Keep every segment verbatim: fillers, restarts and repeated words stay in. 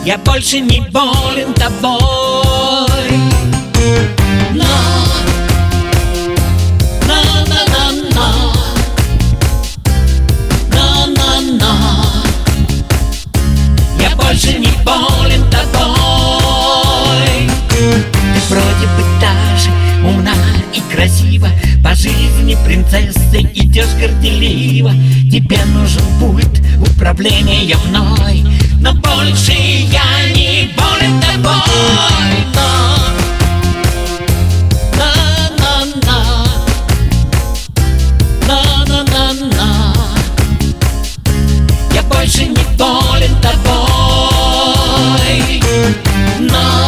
Я больше не болен тобой. Но, но, но, но, но, но, но, но, я больше не болен тобой. Ты вроде бы даже умна и красива, по жизни принцессой идешь горделиво. Тебе нужен пульт управления мной, но больше я не болен тобой. Но, но, но, но, но, но, но, я больше не болен тобой. Но,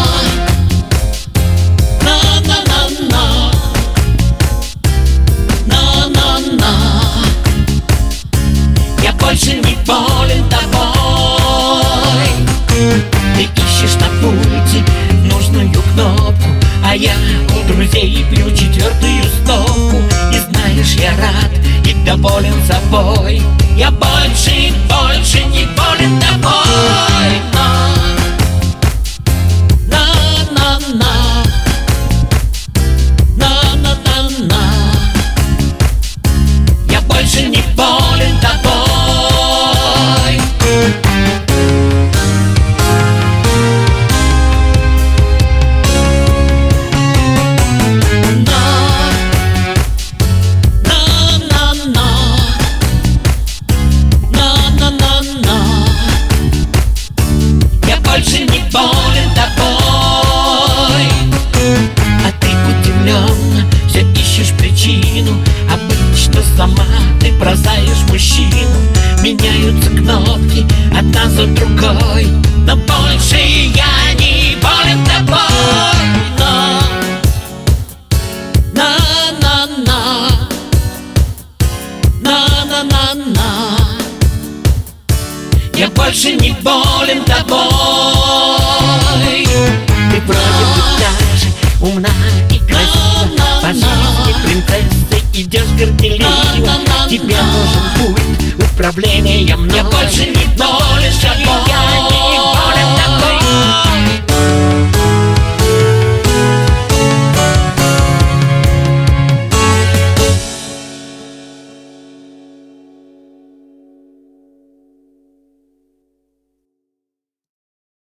но, но, но, но, но, но, но, я больше не болен тобой. Ты ищешь на пульте нужную кнопку, а я у друзей пью четвертую стопку. И знаешь, я рад и доволен собой. Я больше, больше не болен тобой. Но, но, но, но, но, но, но, я больше не болен тобой. Больше не болен тобой. А ты удивленно все ищешь причину. Обычно сама ты бросаешь мужчину. Меняются кнопки одна за другой, но больше я не болен тобой. Но, но, но, но, но, но, но, но, я больше не болен тобой. Ты вроде бы даже умна и красива, по жизни принцессой идешь горделиво. Тебе нужен пульт управления мной. Я больше не болен.